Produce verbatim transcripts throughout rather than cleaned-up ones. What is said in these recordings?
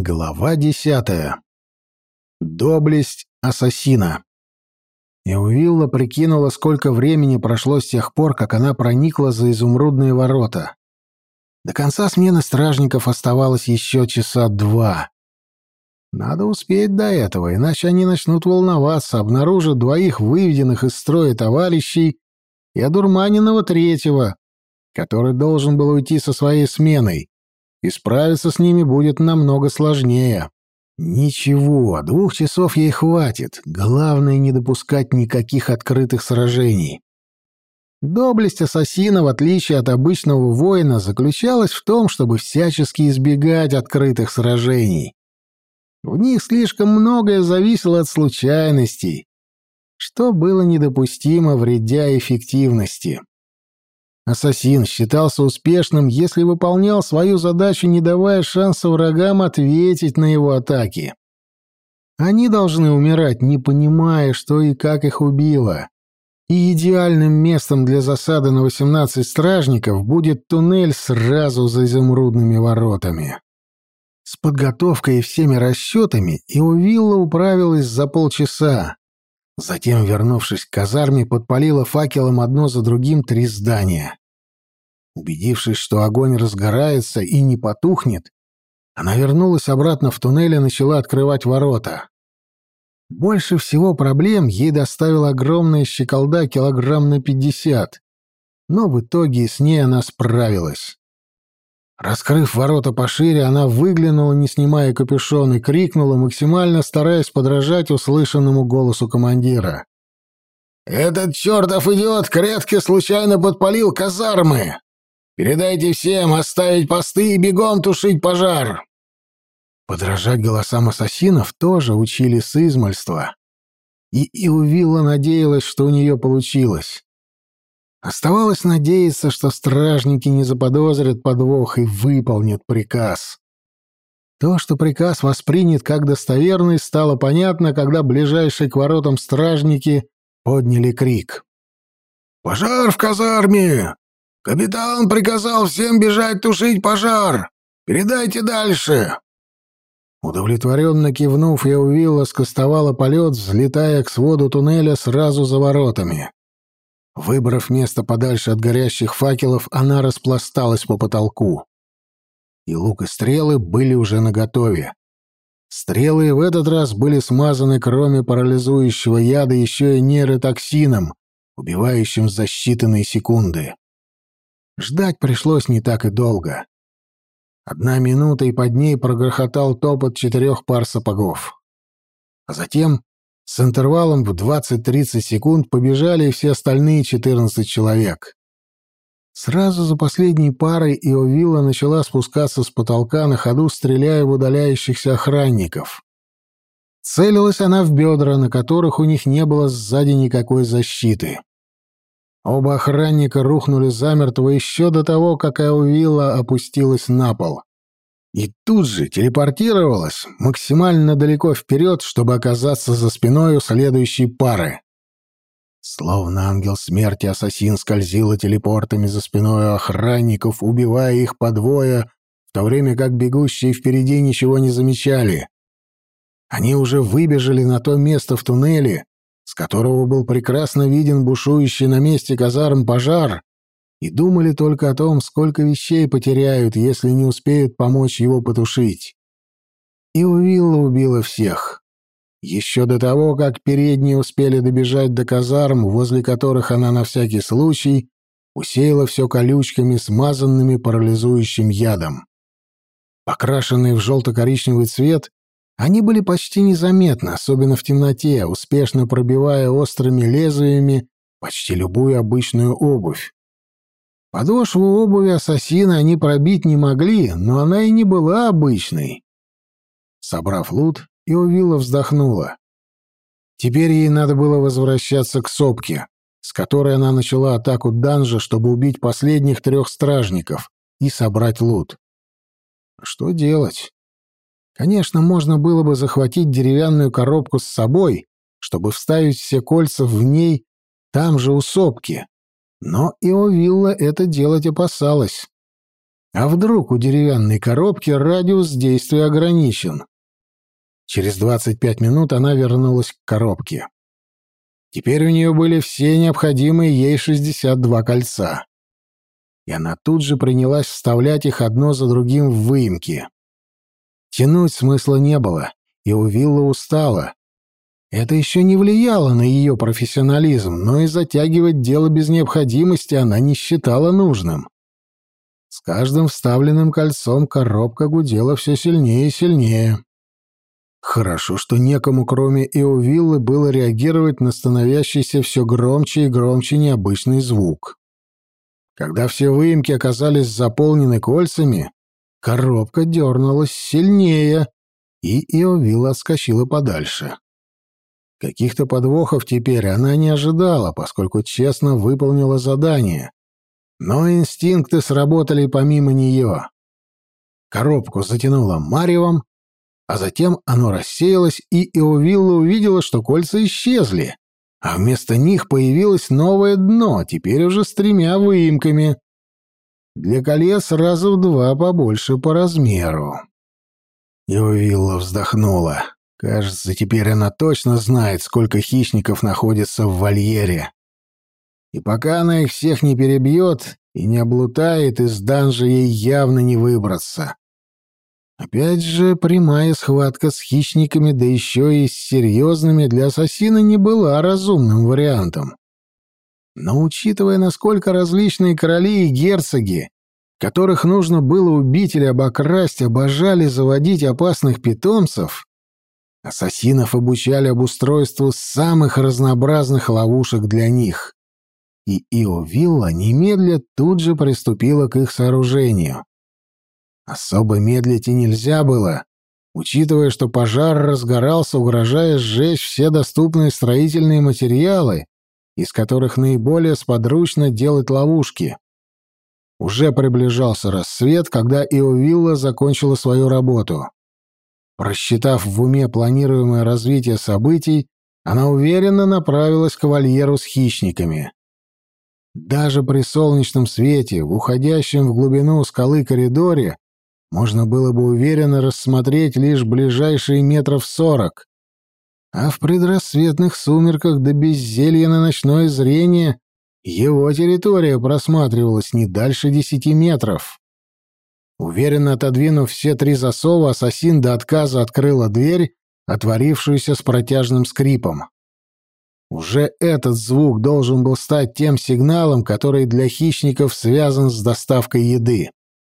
Глава десятая. Доблесть ассасина. Эувилла прикинула, сколько времени прошло с тех пор, как она проникла за изумрудные ворота. До конца смены стражников оставалось еще часа два. Надо успеть до этого, иначе они начнут волноваться, обнаружат двоих выведенных из строя товарищей и одурманенного третьего, который должен был уйти со своей сменой. И справиться с ними будет намного сложнее. Ничего, двух часов ей хватит. Главное, не допускать никаких открытых сражений. Доблесть ассасина, в отличие от обычного воина, заключалась в том, чтобы всячески избегать открытых сражений. В них слишком многое зависело от случайностей, что было недопустимо, вредя эффективности. Ассасин считался успешным, если выполнял свою задачу, не давая шанса врагам ответить на его атаки. Они должны умирать, не понимая, что и как их убило. И идеальным местом для засады на восемнадцать стражников будет туннель сразу за изумрудными воротами. С подготовкой и всеми расчетами Эувилла управилась за полчаса. Затем, вернувшись к казарме, подпалила факелом одно за другим три здания. Убедившись, что огонь разгорается и не потухнет, она вернулась обратно в туннель и начала открывать ворота. Больше всего проблем ей доставила огромная щеколда килограмм на пятьдесят, но в итоге с ней она справилась. Раскрыв ворота пошире, она выглянула, не снимая капюшон, и крикнула, максимально стараясь подражать услышанному голосу командира. «Этот чертов идиот Кретке случайно подпалил казармы! Передайте всем оставить посты и бегом тушить пожар!» Подражать голосам ассасинов тоже учили с измальства. И Эувилла надеялась, что у нее получилось. Оставалось надеяться, что стражники не заподозрят подвох и выполнят приказ. То, что приказ воспринят как достоверный, стало понятно, когда ближайшие к воротам стражники подняли крик. «Пожар в казарме! Капитан приказал всем бежать тушить пожар! Передайте дальше!» Удовлетворенно кивнув, Эувилла скостовала полет, взлетая к своду туннеля сразу за воротами. Выбрав место подальше от горящих факелов, она распласталась по потолку. И лук и стрелы были уже наготове. Стрелы в этот раз были смазаны, кроме парализующего яда, еще и нейротоксином, убивающим за считанные секунды. Ждать пришлось не так и долго. Одна минута, и под ней прогрохотал топот четырех пар сапогов. А затем, с интервалом в двадцать-тридцать секунд, побежали и все остальные четырнадцать человек. Сразу за последней парой Эувилла начала спускаться с потолка, на ходу стреляя в удаляющихся охранников. Целилась она в бедра, на которых у них не было сзади никакой защиты. Оба охранника рухнули замертво еще до того, как Эувилла опустилась на пол. И тут же телепортировалась максимально далеко вперед, чтобы оказаться за спиной у следующей пары. Словно ангел смерти, ассасин скользила телепортами за спиной у охранников, убивая их по двое, в то время как бегущие впереди ничего не замечали. Они уже выбежали на то место в туннеле, с которого был прекрасно виден бушующий на месте казарм пожар, и думали только о том, сколько вещей потеряют, если не успеют помочь его потушить. И Эувилла убила всех. Еще до того, как передние успели добежать до казарм, возле которых она на всякий случай усеяла все колючками, смазанными парализующим ядом. Покрашенные в желто-коричневый цвет, они были почти незаметны, особенно в темноте, успешно пробивая острыми лезвиями почти любую обычную обувь. Подошву обуви ассасина они пробить не могли, но она и не была обычной. Собрав лут, Эувилла вздохнула. Теперь ей надо было возвращаться к сопке, с которой она начала атаку данжа, чтобы убить последних трех стражников и собрать лут. Что делать? Конечно, можно было бы захватить деревянную коробку с собой, чтобы вставить все кольца в ней там же у сопки. Но Эувилла это делать опасалась. А вдруг у деревянной коробки радиус действия ограничен? Через двадцать пять минут она вернулась к коробке. Теперь у нее были все необходимые ей шестьдесят два кольца. И она тут же принялась вставлять их одно за другим в выемки. Тянуть смысла не было, и Увилла устала. Это еще не влияло на ее профессионализм, но и затягивать дело без необходимости она не считала нужным. С каждым вставленным кольцом коробка гудела все сильнее и сильнее. Хорошо, что некому, кроме Эовиллы, было реагировать на становящийся все громче и громче необычный звук. Когда все выемки оказались заполнены кольцами, коробка дернулась сильнее, и Эовилла отскочила подальше. Каких-то подвохов теперь она не ожидала, поскольку честно выполнила задание. Но инстинкты сработали помимо нее. Коробку затянуло маревом, а затем оно рассеялось, и Эовилла увидела, что кольца исчезли, а вместо них появилось новое дно, теперь уже с тремя выемками. Для колец сразу в два побольше по размеру. Эовилла вздохнула. Кажется, теперь она точно знает, сколько хищников находится в вольере. И пока она их всех не перебьет и не облутает, из данжа ей явно не выбраться. Опять же, прямая схватка с хищниками, да еще и с серьезными, для ассасина не была разумным вариантом. Но учитывая, насколько различные короли и герцоги, которых нужно было убить или обокрасть, обожали заводить опасных питомцев, ассасинов обучали обустройству самых разнообразных ловушек для них. И Эовилла немедля тут же приступила к их сооружению. Особо медлить и нельзя было, учитывая, что пожар разгорался, угрожая сжечь все доступные строительные материалы, из которых наиболее сподручно делать ловушки. Уже приближался рассвет, когда Эовилла закончила свою работу. Просчитав в уме планируемое развитие событий, она уверенно направилась к вольеру с хищниками. Даже при солнечном свете, в уходящем в глубину скалы коридоре, можно было бы уверенно рассмотреть лишь ближайшие метров сорок, а в предрассветных сумерках до беззелья на ночное зрение его территория просматривалась не дальше десяти метров. Уверенно отодвинув все три засова, ассасин до отказа открыла дверь, отворившуюся с протяжным скрипом. Уже этот звук должен был стать тем сигналом, который для хищников связан с доставкой еды.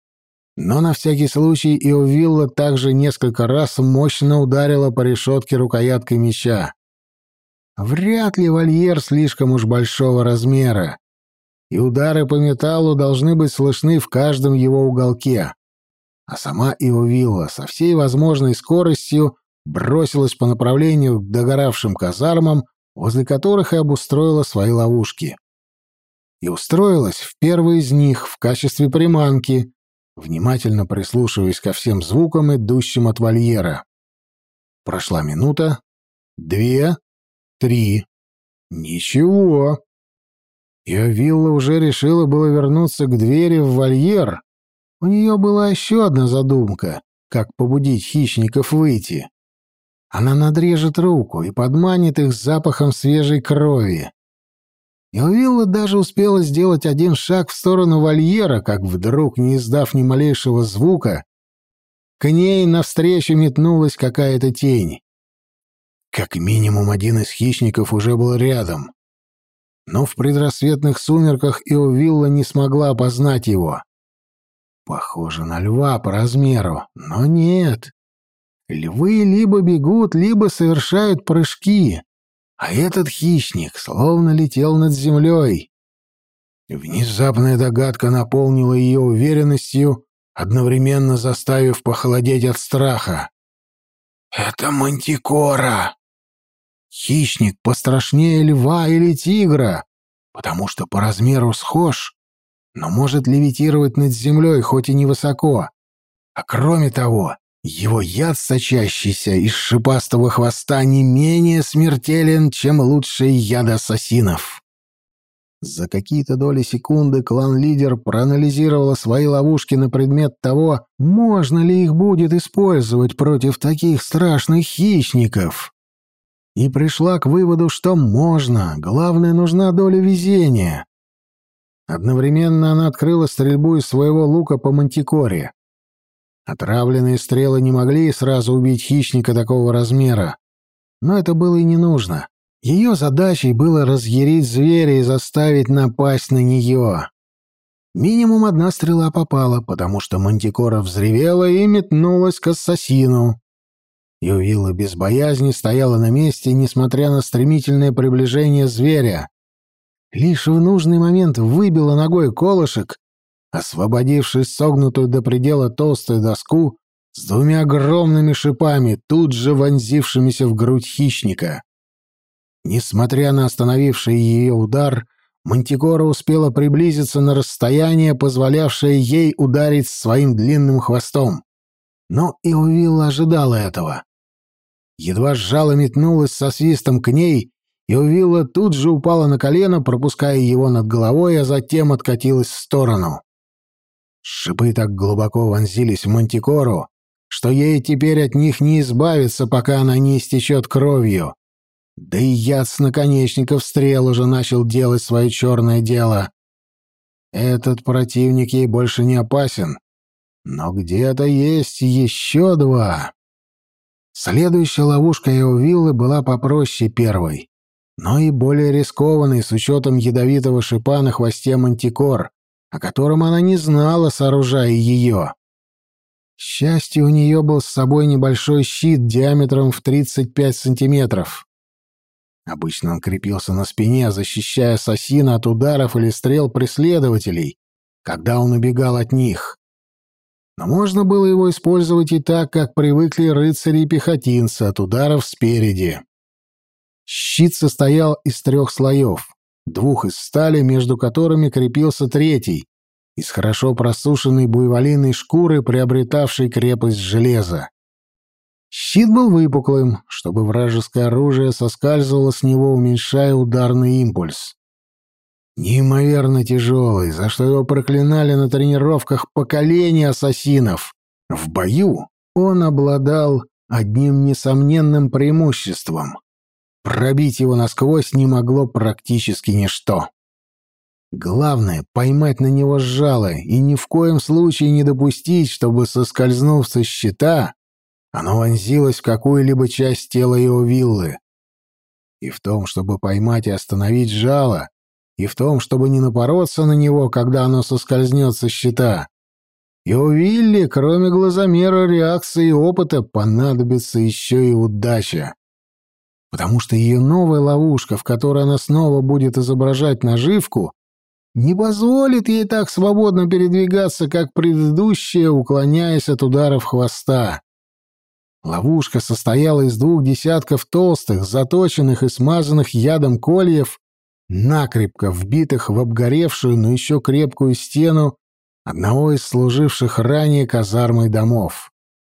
Но на всякий случай Эовилла также несколько раз мощно ударила по решетке рукояткой меча. Вряд ли вольер слишком уж большого размера, и удары по металлу должны быть слышны в каждом его уголке. А сама Эовилла со всей возможной скоростью бросилась по направлению к догоравшим казармам, возле которых и обустроила свои ловушки. И устроилась в первой из них в качестве приманки, внимательно прислушиваясь ко всем звукам, идущим от вольера. Прошла минута, две, три. Ничего. Эовилла уже решила было вернуться к двери в вольер. У нее была еще одна задумка, как побудить хищников выйти. Она надрежет руку и подманит их запахом свежей крови. Эовилла даже успела сделать один шаг в сторону вольера, как вдруг, не издав ни малейшего звука, к ней навстречу метнулась какая-то тень. Как минимум один из хищников уже был рядом. Но в предрассветных сумерках Эовилла не смогла опознать его. Похоже на льва по размеру, но нет. Львы либо бегут, либо совершают прыжки, а этот хищник словно летел над землей. Внезапная догадка наполнила ее уверенностью, одновременно заставив похолодеть от страха. «Это мантикора!» Хищник пострашнее льва или тигра, потому что по размеру схож, но может левитировать над землей, хоть и невысоко. А кроме того, его яд, сочащийся из шипастого хвоста, не менее смертелен, чем лучшие яды ассасинов. За какие-то доли секунды клан-лидер проанализировала свои ловушки на предмет того, можно ли их будет использовать против таких страшных хищников. И пришла к выводу, что можно, главное, нужна доля везения. Одновременно она открыла стрельбу из своего лука по мантикоре. Отравленные стрелы не могли сразу убить хищника такого размера, но это было и не нужно. Ее задачей было разъярить зверя и заставить напасть на нее. Минимум одна стрела попала, потому что мантикора взревела и метнулась к ассасину. Ювилла без боязни стояла на месте, несмотря на стремительное приближение зверя. Лишь в нужный момент выбила ногой колышек, освободившись согнутую до предела толстую доску с двумя огромными шипами, тут же вонзившимися в грудь хищника. Несмотря на остановивший ее удар, мантикора успела приблизиться на расстояние, позволявшее ей ударить своим длинным хвостом. Но Иовилла ожидала этого. Едва жало метнулось со свистом к ней, Иовилла тут же упала на колено, пропуская его над головой, а затем откатилась в сторону. Шипы так глубоко вонзились в мантикору, что ей теперь от них не избавиться, пока она не истечет кровью. Да и яд с наконечников стрел уже начал делать свое черное дело. Этот противник ей больше не опасен, но где-то есть еще два. Следующая ловушка Иовиллы была попроще первой, но и более рискованной с учетом ядовитого шипа на хвосте мантикор, о котором она не знала, сооружая ее. К счастью, у нее был с собой небольшой щит диаметром в тридцать пять сантиметров. Обычно он крепился на спине, защищая ассасина от ударов или стрел преследователей, когда он убегал от них. Но можно было его использовать и так, как привыкли рыцари и пехотинцы, от ударов спереди. Щит состоял из трех слоев, двух из стали, между которыми крепился третий, из хорошо просушенной буйволиной шкуры, приобретавшей крепость железа. Щит был выпуклым, чтобы вражеское оружие соскальзывало с него, уменьшая ударный импульс. Неимоверно тяжелый, за что его проклинали на тренировках поколения ассасинов. В бою он обладал одним несомненным преимуществом. Пробить его насквозь не могло практически ничто. Главное — поймать на него жало и ни в коем случае не допустить, чтобы, соскользнув со щита, оно вонзилось в какую-либо часть тела Иовиллы. И в том, чтобы поймать и остановить жало, и в том, чтобы не напороться на него, когда оно соскользнет со щита, Иовилле, кроме глазомера, реакции и опыта, понадобится еще и удача. Потому что ее новая ловушка, в которой она снова будет изображать наживку, не позволит ей так свободно передвигаться, как предыдущая, уклоняясь от ударов хвоста. Ловушка состояла из двух десятков толстых, заточенных и смазанных ядом кольев, накрепко вбитых в обгоревшую, но еще крепкую стену одного из служивших ранее казармой домов.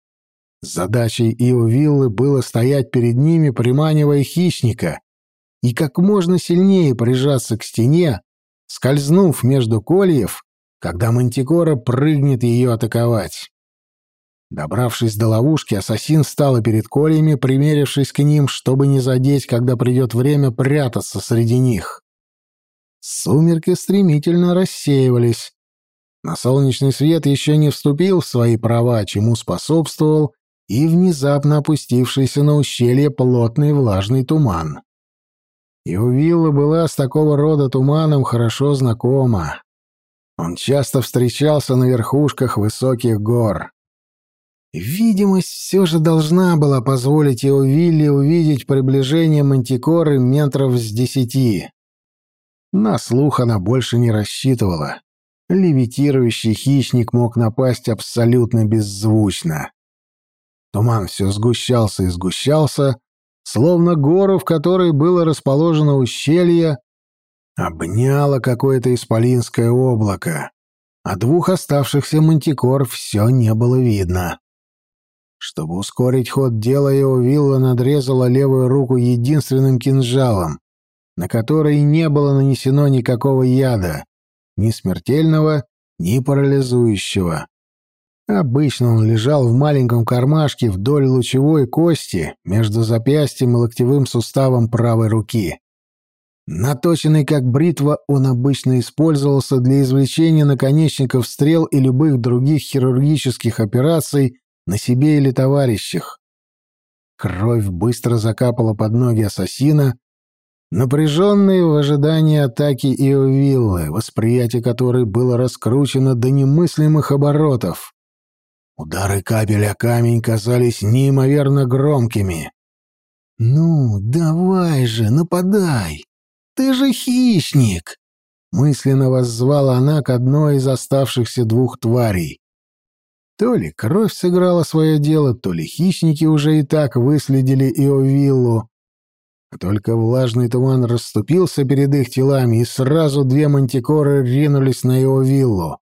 Задачей Иовиллы было стоять перед ними, приманивая хищника, и как можно сильнее прижаться к стене, скользнув между кольев, когда мантикора прыгнет ее атаковать. Добравшись до ловушки, ассасин встала перед кольями, примерившись к ним, чтобы не задеть, когда придет время прятаться среди них. Сумерки стремительно рассеивались. Но солнечный свет еще не вступил в свои права, чему способствовал и внезапно опустившийся на ущелье плотный влажный туман. Иовилла была с такого рода туманом хорошо знакома. Он часто встречался на верхушках высоких гор. Видимость все же должна была позволить Иовилле увидеть приближение мантикоры метров с десяти. На слух она больше не рассчитывала. Левитирующий хищник мог напасть абсолютно беззвучно. Туман все сгущался и сгущался, словно гору, в которой было расположено ущелье, обняло какое-то исполинское облако, а двух оставшихся мантикор все не было видно. Чтобы ускорить ход дела, Иовилла надрезала левую руку единственным кинжалом, на который не было нанесено никакого яда, ни смертельного, ни парализующего. Обычно он лежал в маленьком кармашке вдоль лучевой кости между запястьем и локтевым суставом правой руки. Наточенный как бритва, он обычно использовался для извлечения наконечников стрел и любых других хирургических операций на себе или товарищах. Кровь быстро закапала под ноги ассасина, напряженный в ожидании атаки Иовиллы, восприятие которой было раскручено до немыслимых оборотов. Удары капель о камень казались неимоверно громкими. «Ну, давай же, нападай! Ты же хищник!» Мысленно воззвала она к одной из оставшихся двух тварей. То ли кровь сыграла свое дело, то ли хищники уже и так выследили Иовиллу. А только влажный туман расступился перед их телами, и сразу две мантикоры ринулись на Иовиллу.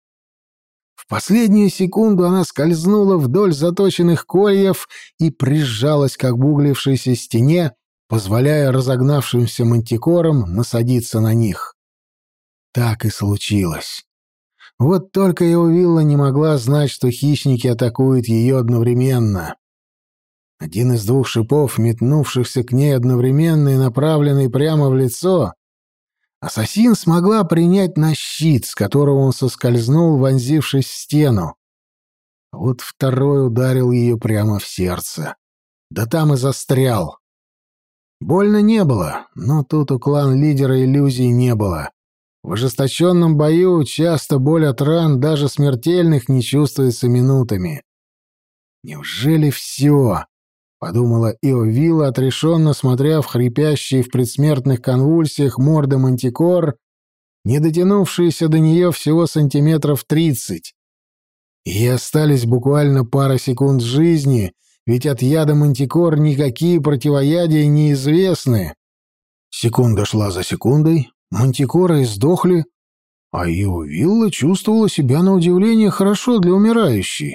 В последнюю секунду она скользнула вдоль заточенных кольев и прижалась к обуглившейся стене, позволяя разогнавшимся мантикорам насадиться на них. Так и случилось. Вот только Иовилла не могла знать, что хищники атакуют ее одновременно. Один из двух шипов, метнувшихся к ней одновременно и направленный прямо в лицо, ассасин смогла принять на щит, с которого он соскользнул, вонзившись в стену. Вот второй ударил ее прямо в сердце. Да там и застрял. Больно не было, но тут у клан-лидера иллюзий не было. В ожесточенном бою часто боль от ран, даже смертельных, не чувствуется минутами. «Неужели все?» — подумала Иовилла, отрешенно смотря в хрипящие в предсмертных конвульсиях морды мантикор, не дотянувшиеся до нее всего сантиметров тридцать. И остались буквально пара секунд жизни, ведь от яда мантикор никакие противоядия не известны. Секунда шла за секундой, мантикоры издохли, а Иовилла чувствовала себя на удивление хорошо для умирающей.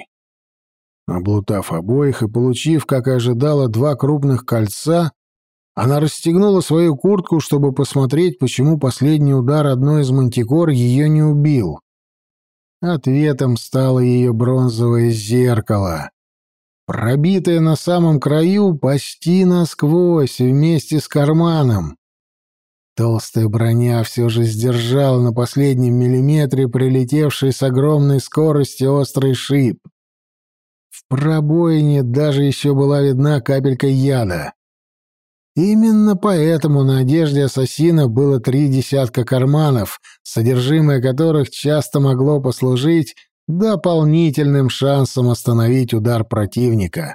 Облутав обоих и получив, как и ожидала, два крупных кольца, она расстегнула свою куртку, чтобы посмотреть, почему последний удар одной из мантикор ее не убил. Ответом стало ее бронзовое зеркало, пробитое на самом краю почти насквозь вместе с карманом. Толстая броня все же сдержала на последнем миллиметре прилетевший с огромной скоростью острый шип. В пробоине даже еще была видна капелька яда. Именно поэтому на одежде ассасина было три десятка карманов, содержимое которых часто могло послужить дополнительным шансом остановить удар противника.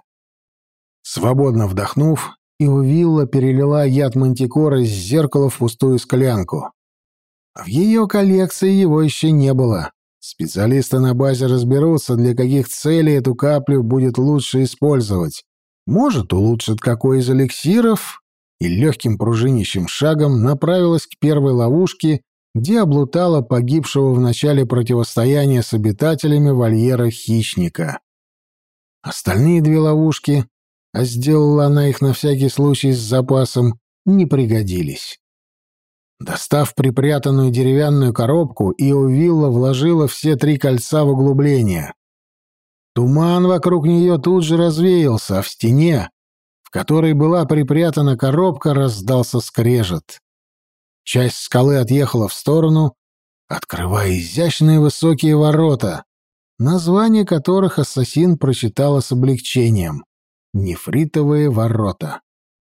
Свободно вдохнув, Иовилла перелила яд мантикоры из зеркала в пустую склянку. В ее коллекции его еще не было. Специалисты на базе разберутся, для каких целей эту каплю будет лучше использовать. Может, улучшит какой из эликсиров, и легким пружинящим шагом направилась к первой ловушке, где облутала погибшего в начале противостояния с обитателями вольера хищника. Остальные две ловушки, а сделала она их на всякий случай с запасом, не пригодились. Достав припрятанную деревянную коробку, Иовилла вложила все три кольца в углубление. Туман вокруг нее тут же развеялся, а в стене, в которой была припрятана коробка, раздался скрежет. Часть скалы отъехала в сторону, открывая изящные высокие ворота, название которых ассасин прочитала с облегчением — «Нефритовые ворота».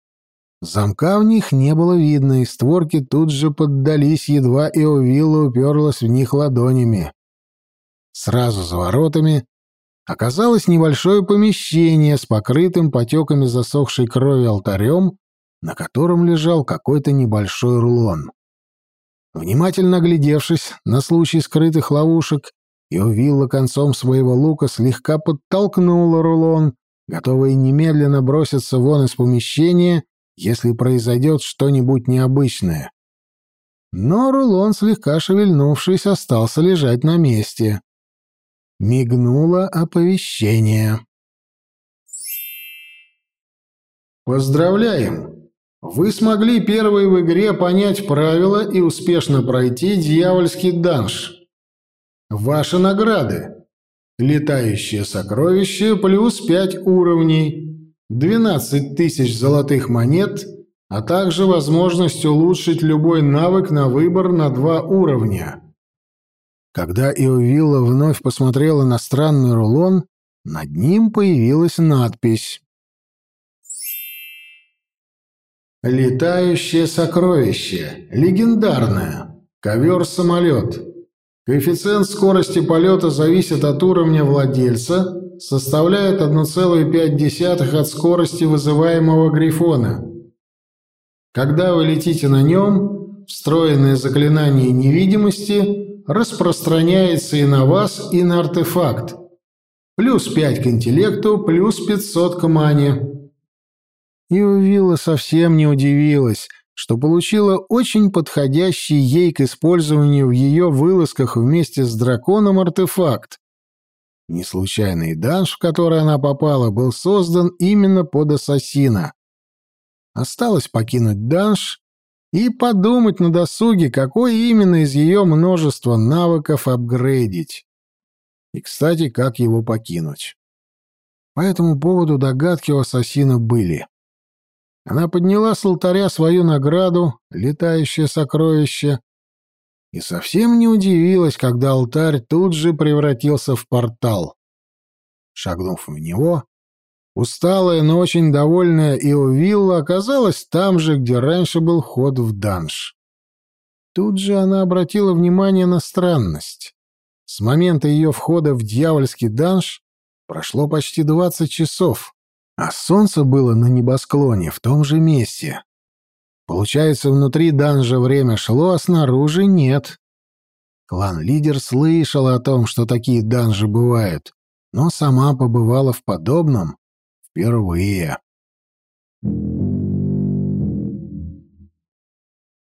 Замка в них не было видно, и створки тут же поддались, едва Иовилла уперлась в них ладонями. Сразу за воротами оказалось небольшое помещение с покрытым потеками засохшей крови алтарем, на котором лежал какой-то небольшой рулон. Внимательно оглядевшись на случай скрытых ловушек, Иовилла концом своего лука слегка подтолкнула рулон, готовая немедленно броситься вон из помещения, если произойдет что-нибудь необычное. Но рулон, слегка шевельнувшись, остался лежать на месте. Мигнуло оповещение. Поздравляем! Вы смогли первой в игре понять правила и успешно пройти дьявольский данж. Ваши награды. Летающее сокровище плюс пять уровней, двенадцать тысяч золотых монет, а также возможность улучшить любой навык на выбор на два уровня. Когда Иовилла вновь посмотрела на странный рулон, над ним появилась надпись: «Летающее сокровище. Легендарное. Ковер-самолет. Коэффициент скорости полета зависит от уровня владельца, составляет одна целая пять десятых от скорости вызываемого грифона. Когда вы летите на нем, встроенное заклинание невидимости распространяется и на вас, и на артефакт. Плюс пять к интеллекту, плюс пятьсот к мане». Иовилла совсем не удивилась, что получила очень подходящий ей к использованию в ее вылазках вместе с драконом артефакт. Неслучайный данж, в который она попала, был создан именно под ассасина. Осталось покинуть данж и подумать на досуге, какой именно из ее множества навыков апгрейдить. И, кстати, как его покинуть. По этому поводу догадки у ассасина были. Она подняла с алтаря свою награду, летающее сокровище, и совсем не удивилась, когда алтарь тут же превратился в портал. Шагнув в него, усталая, но очень довольная Иовилла оказалась там же, где раньше был вход в данж. Тут же она обратила внимание на странность. С момента ее входа в дьявольский данж прошло почти двадцать часов. А солнце было на небосклоне в том же месте. Получается, внутри данжа время шло, а снаружи нет. Клан-лидер слышал о том, что такие данжи бывают, но сама побывала в подобном впервые.